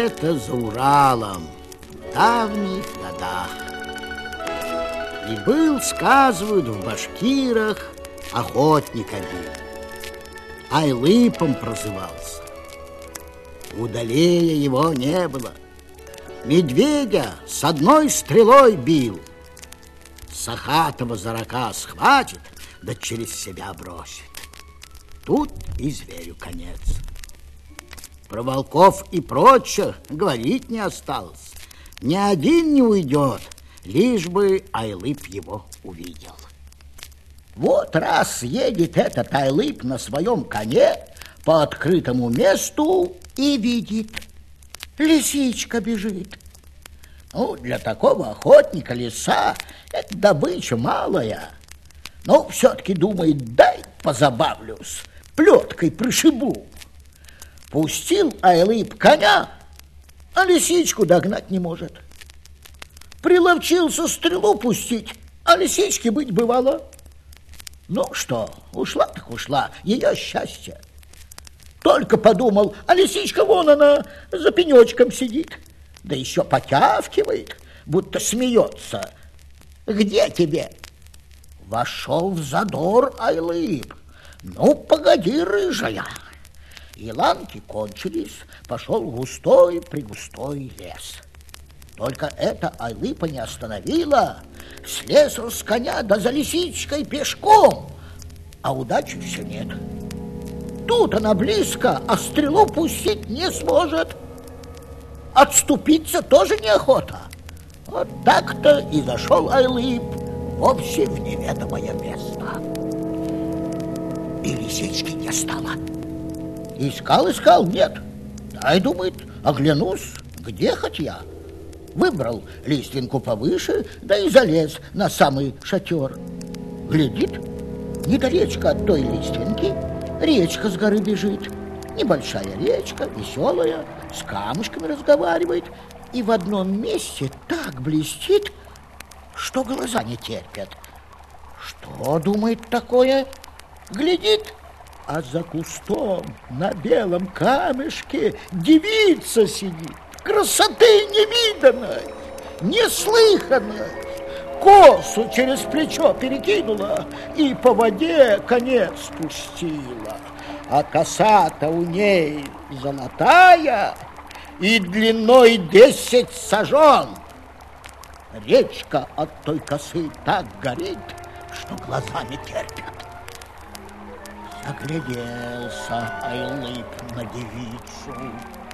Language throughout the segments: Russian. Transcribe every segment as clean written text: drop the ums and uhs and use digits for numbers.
где-то за Уралом в давних годах. И был, сказывают, в башкирах охотник один. Айлыпом прозывался. Удалее его не было. Медведя с одной стрелой бил. Сахатого зарака схватит, да через себя бросит. Тут и зверю конец. Про волков и прочих говорить не осталось. Ни один не уйдет, лишь бы Айлып его увидел. Вот раз едет этот Айлып на своем коне по открытому месту и видит, лисичка бежит. Ну, для такого охотника лиса – это добыча малая. Но все-таки думает, дай позабавлюсь, плеткой пришибу. Пустил Айлып коня, а лисичку догнать не может. Приловчился стрелу пустить, а лисички быть бывало. Ну что, ушла так ушла, ее счастье. Только подумал, а лисичка вон она за пенечком сидит, да еще потявкивает, будто смеется. Где тебе? Вошел в задор Айлып. Ну, погоди, рыжая. Еланки кончились, пошел густой-пригустой лес. Только это Айлыпа не остановило. Слез с коня, да за лисичкой пешком, а удачи все нет. Тут она близко, а стрелу пустить не сможет. Отступиться тоже неохота. Вот так-то и зашел Айлып вовсе в неведомое место. И лисички не стало. Искал, нет. Дай, думает, оглянусь, где хоть я. Выбрал лиственку повыше, да и залез на самый шатер. Глядит, недалечко от той лиственки речка с горы бежит. Небольшая речка, веселая, с камушками разговаривает. И в одном месте так блестит, что глаза не терпят. Что, думает, такое? Глядит, а за кустом на белом камешке девица сидит. Красоты невиданной, неслыханной. Косу через плечо перекинула и по воде конец спустила. А коса-то у ней золотая и длиной 10 сажен. Речка от той косы так горит, что глаза не терпят. Загляделся Айлып на девицу.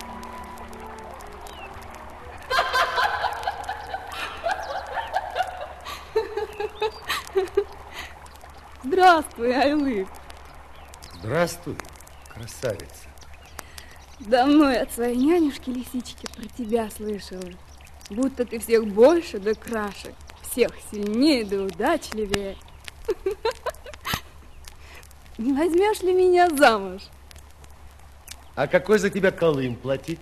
Здравствуй, Айлып. Здравствуй, красавица. Давно я от своей нянюшки-лисички про тебя слышала. Будто ты всех больше да краше, всех сильнее да удачливее. Не возьмешь ли меня замуж? А какой за тебя колым платить?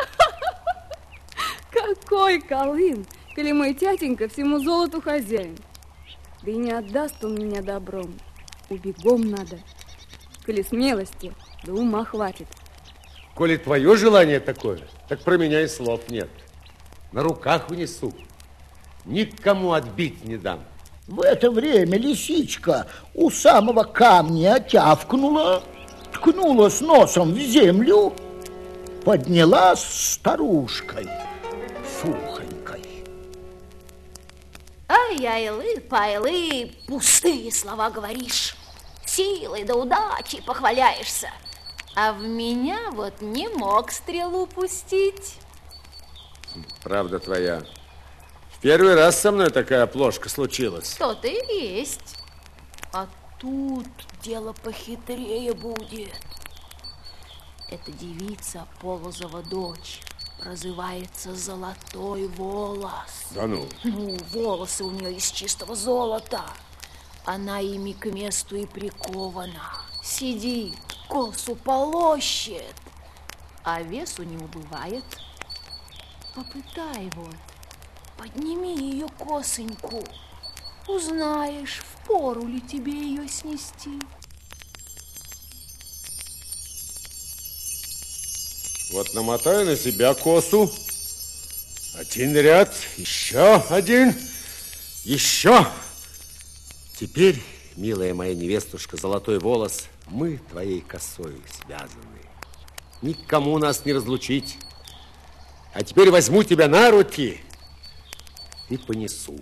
Какой колым, коли мой тятенька всему золоту хозяин. Да и не отдаст он меня добром. Убегом надо. Коли смелости, да ума хватит. Коли твое желание такое, так про меня и слов нет. На руках унесу. Никому отбить не дам. В это время лисичка у самого камня тявкнула, ткнулась носом в землю, поднялась старушкой сухонькой. Ай, Айлып, Айлып, пустые слова говоришь, силой да удачей похваляешься, а в меня вот не мог стрелу пустить. Правда твоя. В первый раз со мной такая оплошка случилась. То-то и есть. А тут дело похитрее будет. Эта девица Полозова дочь, прозывается Золотой Волос. Да ну? Ну, волосы у нее из чистого золота. Она ими к месту и прикована. Сидит, косу полощет, а весу не убывает. Попытай вот, подними ее косоньку. Узнаешь, впору ли тебе ее снести. Вот намотаю на себя косу. Один ряд, еще один, еще. Теперь, милая моя невестушка, золотой волос, мы твоей косой связаны. Никому нас не разлучить. А теперь возьму тебя на руки и понесу.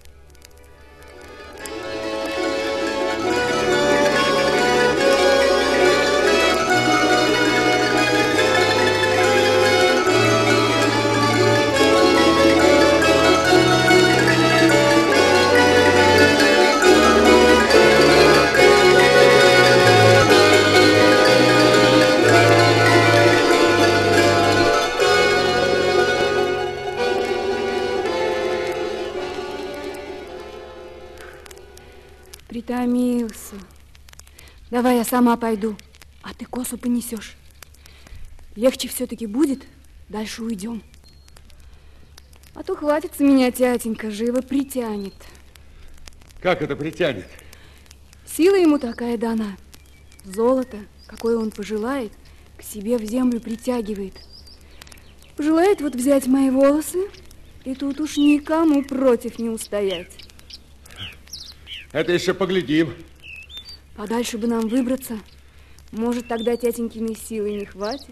Притомился. Давай я сама пойду, а ты косу понесешь. Легче все-таки будет, дальше уйдем. А то хватится меня тятенька, живо притянет. Как это притянет? Сила ему такая дана. Золото, какое он пожелает, к себе в землю притягивает. Пожелает вот взять мои волосы, и тут уж никому против не устоять. Это еще поглядим. Подальше бы нам выбраться. Может, тогда тятенькиной силы не хватит.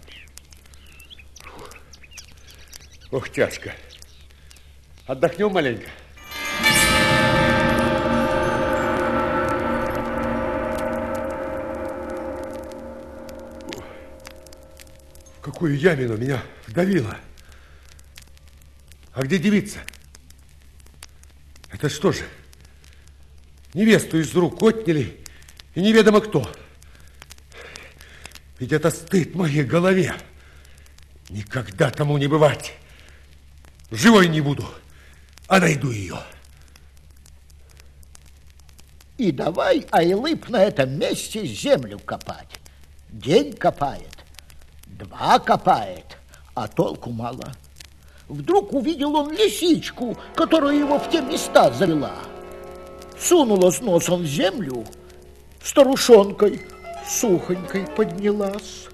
Ох, тяжко. Отдохнем маленько. В какую ямину меня вдавило. А где девица? Это что же? Невесту из рук отняли, и неведомо кто. Ведь это стыд моей голове. Никогда тому не бывать. Живой не буду, а найду ее. И давай Айлып на этом месте землю копать. День копает, 2 копает, а толку мало. Вдруг увидел он лисичку, которая его в те места завела. Сунула с носом в землю, старушонкой сухонькой поднялась.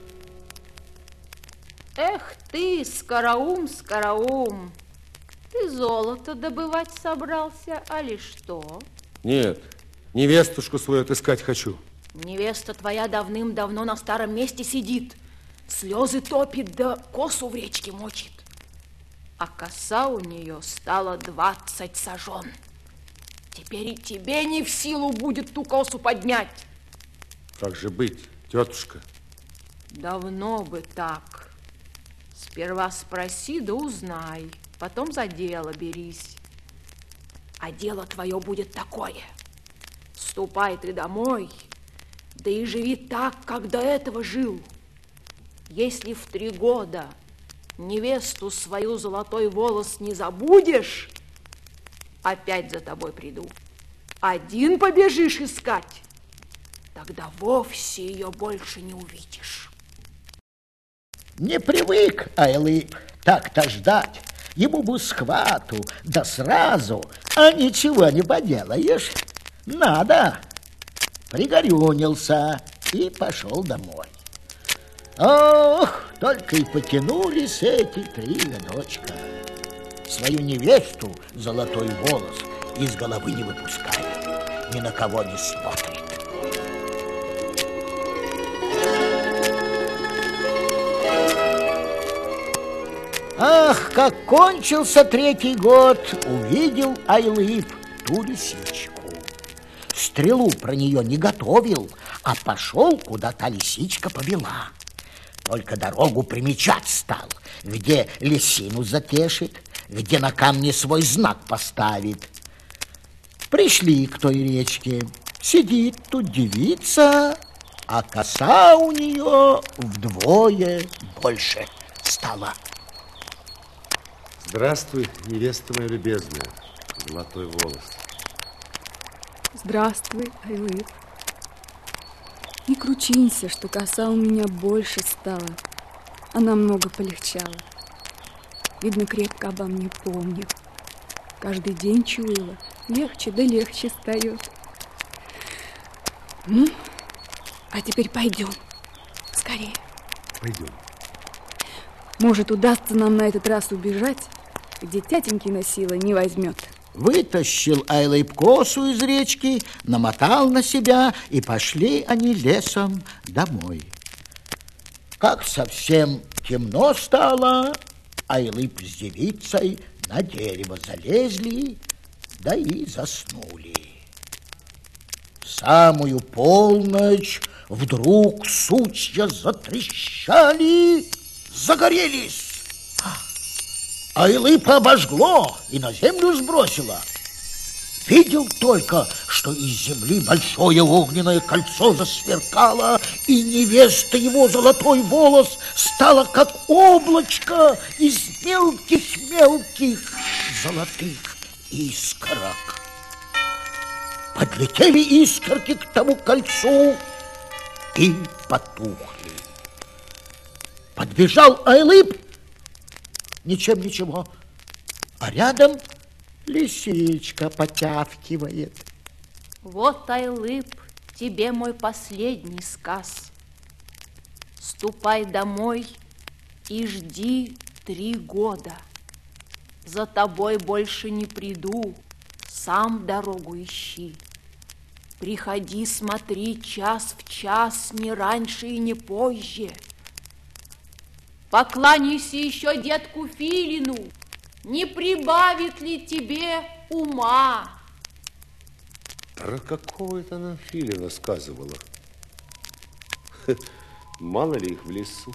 Эх ты, скороум, скороум, ты золото добывать собрался, али что? Нет, невестушку свою отыскать хочу. Невеста твоя давным-давно на старом месте сидит, слезы топит, да косу в речке мочит. А коса у нее стала 20 сажен. Теперь и тебе не в силу будет ту косу поднять. Как же быть, тетушка? Давно бы так. Сперва спроси да узнай, потом за дело берись. А дело твое будет такое. Ступай ты домой, да и живи так, как до этого жил. Если в 3 года невесту свою золотой волос не забудешь, опять за тобой приду. Один побежишь искать, тогда вовсе ее больше не увидишь. Не привык Айлып так-то ждать. Ему бы схвату, да сразу, а ничего не поделаешь. Надо. Пригорюнился и пошел домой. Ох, только и потянулись эти 3 годочка. Свою невесту, золотой волос, из головы не выпускает, ни на кого не смотрит. Ах, как кончился 3-й год, увидел Айлып ту лисичку. Стрелу про нее не готовил, а пошел, куда та лисичка повела. Только дорогу примечать стал, где лисину затешит, где на камне свой знак поставит. Пришли к той речке. Сидит тут девица, а коса у нее вдвое больше стала. Здравствуй, невеста моя любезная, золотой волос. Здравствуй, Айлып. Не кручинься, что коса у меня больше стала. Она много полегчала. Видно, крепко обо мне помню. Каждый день чуяла, легче да легче стает. Ну, а теперь пойдем. Скорее. Пойдем. Может, удастся нам на этот раз убежать, где тятенькина сила не возьмет. Вытащил Айлып косу из речки, намотал на себя, и пошли они лесом домой. Как совсем темно стало, Айлып с девицей на дерево залезли, да и заснули. В самую полночь вдруг сучья затрещали, загорелись. Айлыпа обожгло и на землю сбросило. Видел только, что из земли большое огненное кольцо засверкало, и невеста его золотой волос стала как облачко из мелких-мелких золотых искорок. Подлетели искорки к тому кольцу и потухли. Подбежал Айлып, ничем ничего, а рядом лисичка потявкивает. Вот, Айлып, тебе мой последний сказ. Ступай домой и жди 3 года. За тобой больше не приду, сам дорогу ищи. Приходи, смотри час в час, не раньше и не позже. Покланяйся еще детку Филину, не прибавит ли тебе ума? Про какого это она Филина сказывала? Мало ли их в лесу.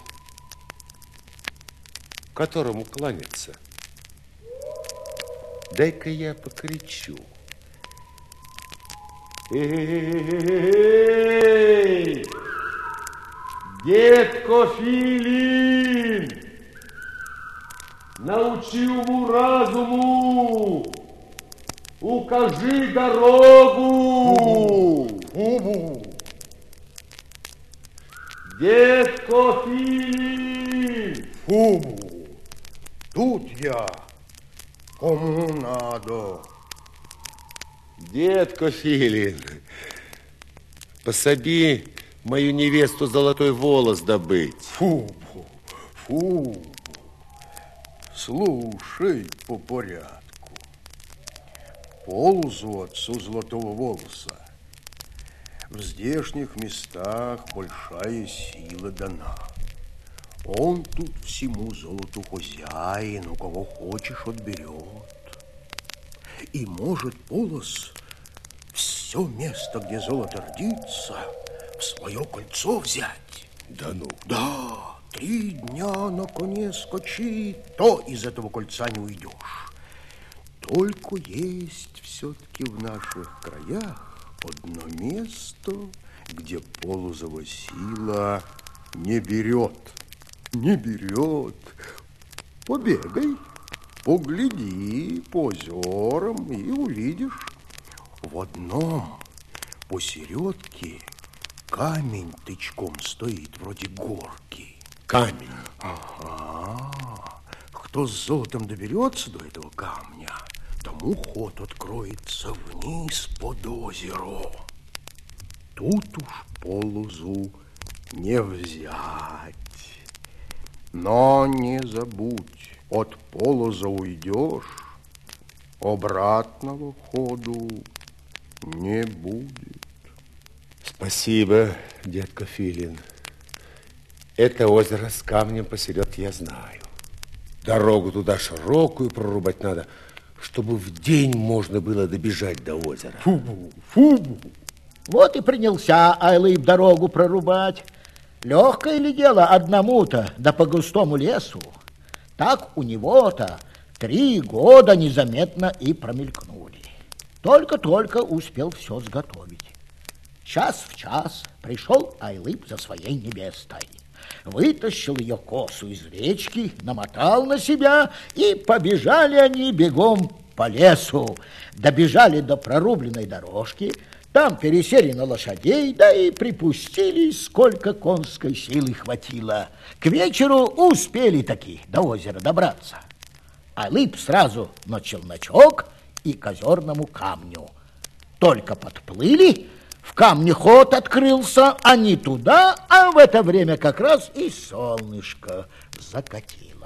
Которому кланяться? Дай-ка я покричу. Эй! Детко Филин! Научи уму-разуму! Укажи дорогу! Детко Филин! Фу, тут я. Кому надо? Детко Филин, пособи мою невесту золотой волос добыть. Фу. Слушай по порядку. Полозу отцу золотого волоса в здешних местах большая сила дана. Он тут всему золоту хозяин, у кого хочешь отберет. И может Полоз все место, где золото родится, в свое кольцо взять. Да ну? Да, 3 дня на коне скачи, то из этого кольца не уйдешь. Только есть все-таки в наших краях одно место, где Полозова сила не берет. Не берет. Побегай, погляди по озерам и увидишь. В одном посередке камень тычком стоит, вроде горки. Камень? Ага. Кто с золотом доберется до этого камня, тому ход откроется вниз под озеро. Тут уж Полозу не взять. Но не забудь, от Полоза уйдешь, обратного ходу не будет. Спасибо, детка Филин. Это озеро с камнем посеред я знаю. Дорогу туда широкую прорубать надо, чтобы в день можно было добежать до озера. Фу. Вот и принялся Айлып дорогу прорубать. Легкое ли дело одному-то, да по густому лесу? Так у него-то 3 года незаметно и промелькнули. Только-только успел все сготовить. Час в час пришел Айлып за своей невестой. Вытащил ее косу из речки, намотал на себя, и побежали они бегом по лесу. Добежали до прорубленной дорожки, там пересели на лошадей, да и припустили, сколько конской силы хватило. К вечеру успели таки до озера добраться. Айлып сразу на челночок и к озерному камню. Только подплыли, в камне ход открылся, они туда, а в это время как раз и солнышко закатило.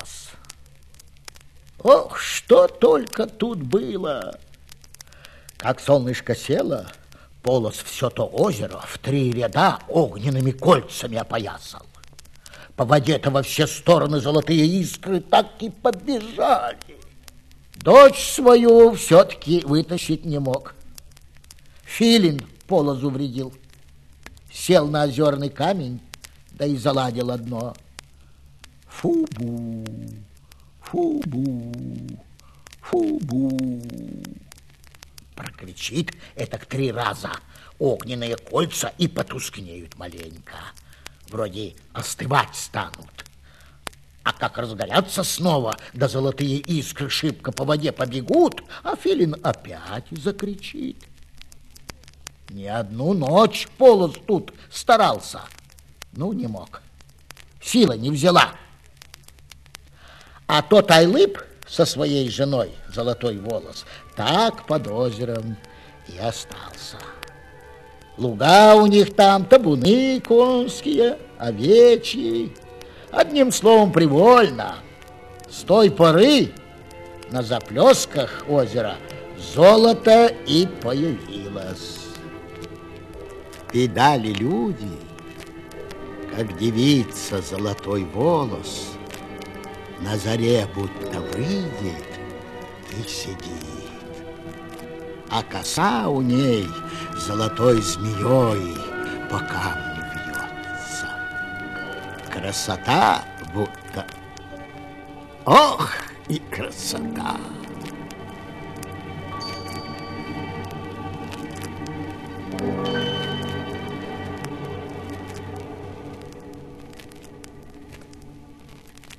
Ох, что только тут было! Как солнышко село, Полос все то озеро в 3 ряда огненными кольцами опоясал. По воде-то во все стороны золотые искры так и побежали. Дочь свою все-таки вытащить не мог. Филин Полозу вредил. Сел на озерный камень, да и заладил одно. Фу-бу, фу-бу, фу-бу. Прокричит этак 3 раза. Огненные кольца и потускнеют маленько. Вроде остывать станут. А как разгорятся снова, да золотые искры шибко по воде побегут, а Филин опять закричит. Не одну ночь Полоз тут старался. Ну, не мог. Сила не взяла. А тот Айлып со своей женой, Золотой Волос, так под озером и остался. Луга у них там, табуны конские, овечьи. Одним словом, привольно. С той поры на заплесках озера золото и появилось. Видали люди, как девица Золотой Волос на заре будто выйдет и сидит, а коса у ней золотой змеей по камню вьется. Красота будто... Ох, и красота!